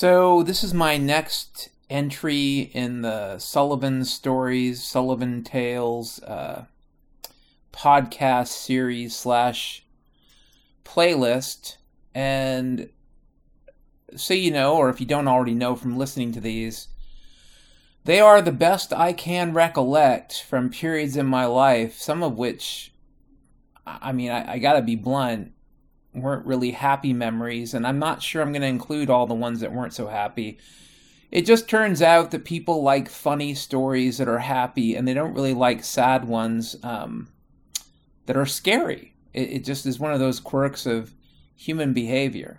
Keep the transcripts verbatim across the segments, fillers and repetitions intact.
So this is my next entry in the Sullivan Stories, Sullivan Tales uh, podcast series slash playlist. And so you know, or if you don't already know from listening to these, they are the best I can recollect from periods in my life, some of which, I mean, I, I gotta be blunt, weren't really happy memories, and I'm not sure I'm going to include all the ones that weren't so happy. It just turns out that people like funny stories that are happy, and they don't really like sad ones um, that are scary. It, it just is one of those quirks of human behavior.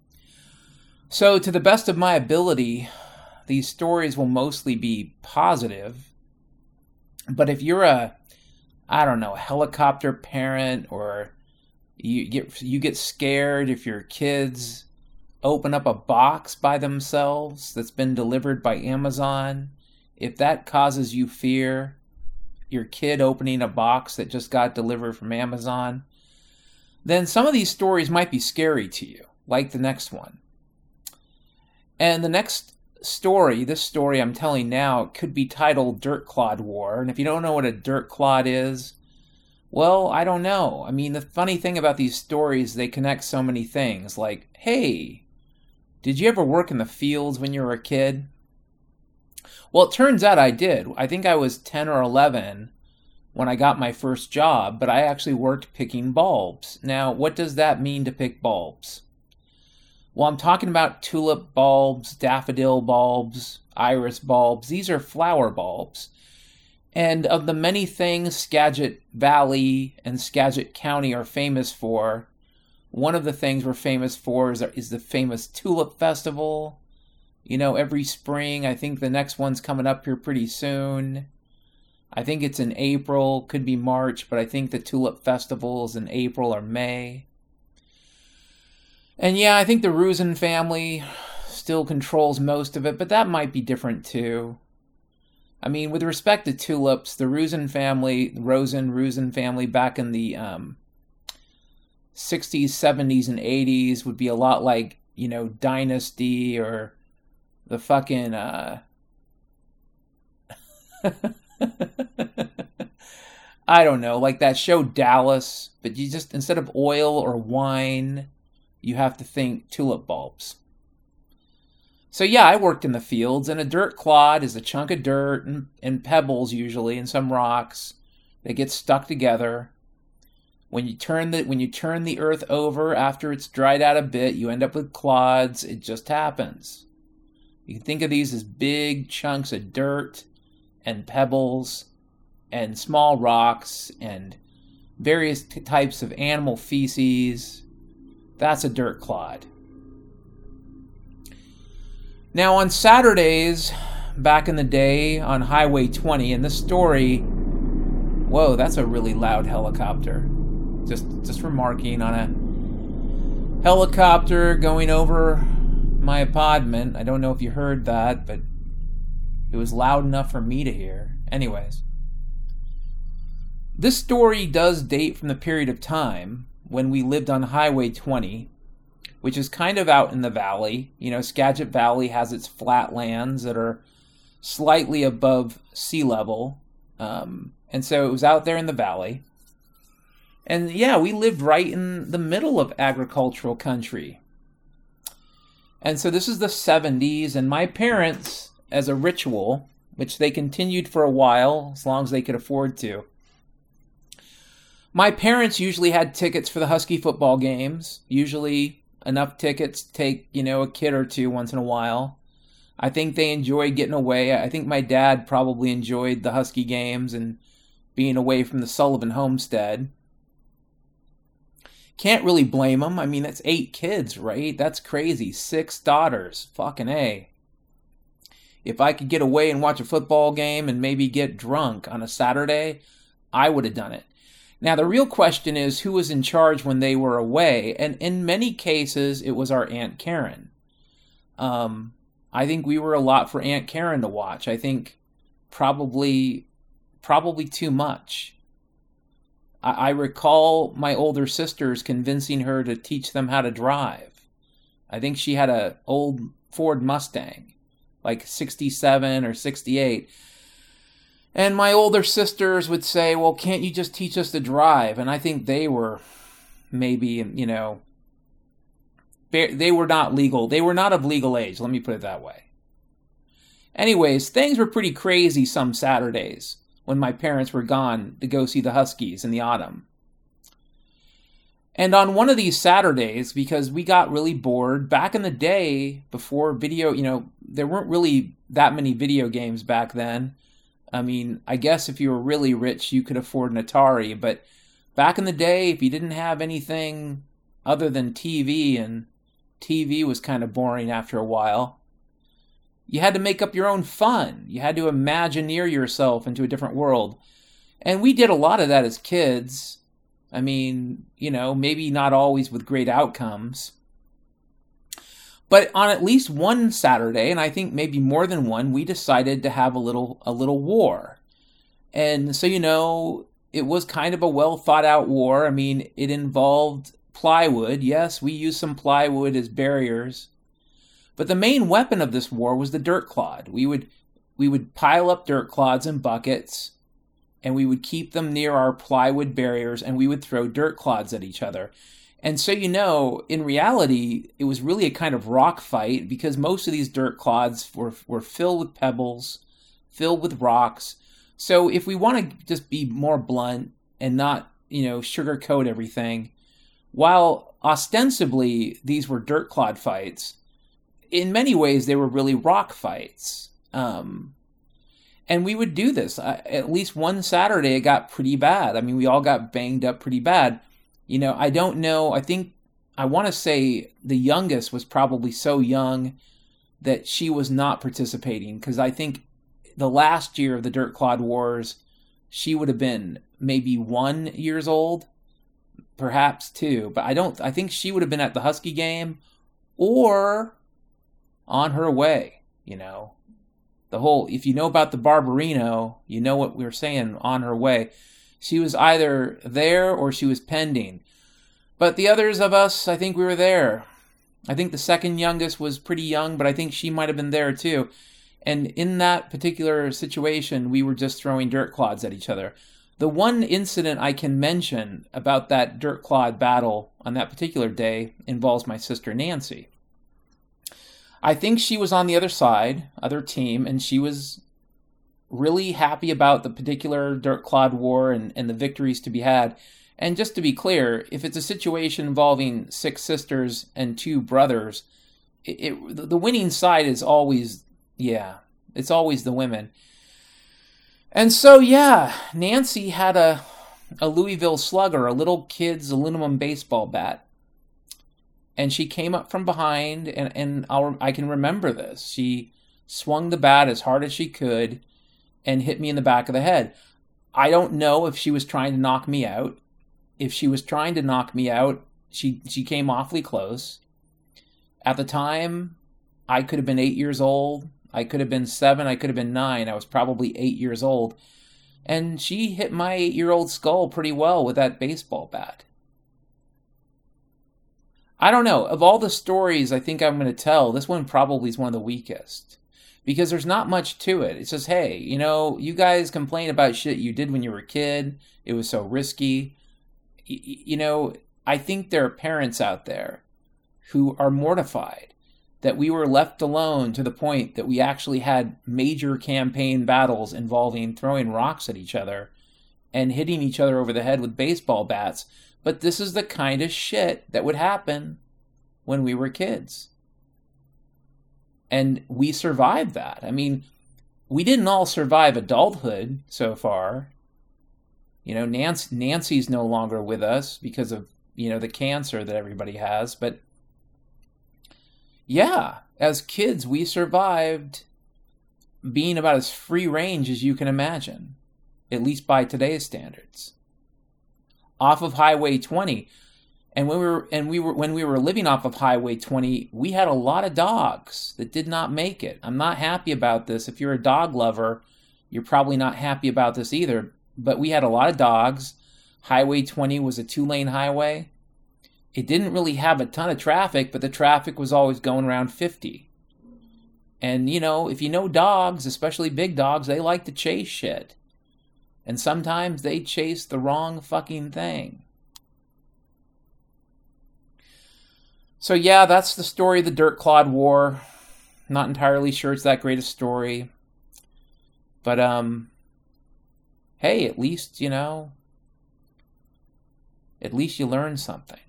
So, to the best of my ability, these stories will mostly be positive, but if you're a, I don't know, a helicopter parent, or You get you get scared if your kids open up a box by themselves that's been delivered by Amazon. If that causes you fear, your kid opening a box that just got delivered from Amazon, then some of these stories might be scary to you, like the next one. And the next story, this story I'm telling now, could be titled Dirt Clod War. And if you don't know what a dirt clod is, well, I don't know. I mean, the funny thing about these stories, they connect so many things. Like, hey, did you ever work in the fields when you were a kid? Well, it turns out I did. I think I was ten or eleven when I got my first job, but I actually worked picking bulbs. Now, what does that mean to pick bulbs? Well, I'm talking about tulip bulbs, daffodil bulbs, iris bulbs. These are flower bulbs. And of the many things Skagit Valley and Skagit County are famous for, one of the things we're famous for is, is the famous Tulip Festival. You know, every spring. I think the next one's coming up here pretty soon. I think it's in April, could be March, but I think the Tulip Festival is in April or May. And yeah, I think the Rusin family still controls most of it, but that might be different too. I mean, with respect to tulips, the Rusin family, Rosen, Rusin family back in the um, sixties, seventies, and eighties would be a lot like, you know, Dynasty or the fucking, uh... I don't know, like that show Dallas, but you just, instead of oil or wine, you have to think tulip bulbs. So yeah, I worked in the fields, and a dirt clod is a chunk of dirt and, and pebbles usually, and some rocks that get stuck together. When you turn the when you turn the earth over after it's dried out a bit, you end up with clods. It just happens. You can think of these as big chunks of dirt and pebbles and small rocks and various t- types of animal feces. That's a dirt clod. Now, on Saturdays, back in the day, on Highway twenty, and this story, whoa, that's a really loud helicopter. Just, just remarking on a helicopter going over my apartment. I don't know if you heard that, but it was loud enough for me to hear. Anyways, this story does date from the period of time when we lived on Highway twenty, which is kind of out in the valley. You know, Skagit Valley has its flatlands that are slightly above sea level. Um, and so it was out there in the valley. And yeah, we lived right in the middle of agricultural country. And so this is the seventies, and my parents, as a ritual, which they continued for a while, as long as they could afford to, my parents usually had tickets for the Husky football games, usually enough tickets to take, you know, a kid or two once in a while. I think they enjoyed getting away. I think my dad probably enjoyed the Husky games and being away from the Sullivan homestead. Can't really blame him. I mean, that's eight kids, right? That's crazy. Six daughters. Fucking A. If I could get away and watch a football game and maybe get drunk on a Saturday, I would have done it. Now, the real question is who was in charge when they were away, and in many cases, it was our Aunt Karen. Um, I think we were a lot for Aunt Karen to watch. I think probably, probably too much. I, I recall my older sisters convincing her to teach them how to drive. I think she had a old Ford Mustang, like sixty-seven or sixty-eight. And my older sisters would say, well, can't you just teach us to drive? And I think they were maybe, you know, they were not legal. They were not of legal age, let me put it that way. Anyways, things were pretty crazy some Saturdays when my parents were gone to go see the Huskies in the autumn. And on one of these Saturdays, because we got really bored, back in the day, before video, you know, there weren't really that many video games back then. I mean, I guess if you were really rich, you could afford an Atari, but back in the day, if you didn't have anything other than T V, and T V was kind of boring after a while, you had to make up your own fun. You had to imagineer yourself into a different world. And we did a lot of that as kids. I mean, you know, maybe not always with great outcomes. But on at least one Saturday, and I think maybe more than one, we decided to have a little a little war. And so, you know, it was kind of a well thought out war. I mean, it involved plywood. Yes, we used some plywood as barriers. But the main weapon of this war was the dirt clod. We would we would pile up dirt clods in buckets, and we would keep them near our plywood barriers, and we would throw dirt clods at each other. And so, you know, in reality, it was really a kind of rock fight, because most of these dirt clods were, were filled with pebbles, filled with rocks. So if we want to just be more blunt and not, you know, sugarcoat everything, while ostensibly these were dirt clod fights, in many ways they were really rock fights. Um, and we would do this. Uh, at least one Saturday it got pretty bad. I mean, we all got banged up pretty bad. You know, I don't know, I think, I want to say the youngest was probably so young that she was not participating, because I think the last year of the Dirt Clod Wars, she would have been maybe one years old, perhaps two, but I don't, I think she would have been at the Husky game or on her way, you know. The whole, if you know about the Barbarino, you know what we were saying, on her way. She was either there or she was pending. But the others of us, I think we were there. I think the second youngest was pretty young, but I think she might have been there too. And in that particular situation, we were just throwing dirt clods at each other. The one incident I can mention about that dirt clod battle on that particular day involves my sister Nancy. I think she was on the other side, other team, and she was really happy about the particular Dirt Clod War and, and the victories to be had. And just to be clear, if it's a situation involving six sisters and two brothers, it, it, the winning side is always, yeah, it's always the women. And so, yeah, Nancy had a, a Louisville Slugger, a little kid's aluminum baseball bat. And she came up from behind, and, and I'll, I can remember this. She swung the bat as hard as she could and hit me in the back of the head. I don't know if she was trying to knock me out. If she was trying to knock me out, she, she came awfully close. At the time, I could have been eight years old. I could have been seven. I could have been nine. I was probably eight years old. And she hit my eight-year-old skull pretty well with that baseball bat. I don't know. Of all the stories I think I'm going to tell, this one probably is one of the weakest. Because there's not much to it. It's just, hey, you know, you guys complain about shit you did when you were a kid. It was so risky. Y- you know, I think there are parents out there who are mortified that we were left alone to the point that we actually had major campaign battles involving throwing rocks at each other and hitting each other over the head with baseball bats. But this is the kind of shit that would happen when we were kids. And we survived that. I mean, we didn't all survive adulthood so far. You know, Nancy, Nancy's no longer with us because of, you know, the cancer that everybody has. But yeah, as kids, we survived being about as free range as you can imagine, at least by today's standards. Off of Highway twenty, and when we were and we were when we were living off of Highway twenty, we had a lot of dogs that did not make it. I'm not happy about this. If you're a dog lover, you're probably not happy about this either. But we had a lot of dogs. Highway twenty was a two-lane highway, it didn't really have a ton of traffic, but the traffic was always going around fifty. And, you know, if you know dogs, especially big dogs, they like to chase shit. And sometimes they chase the wrong fucking thing. So yeah, that's the story of the Dirt Clod War. Not entirely sure it's that great a story. But, um, hey, at least, you know, at least you learn something.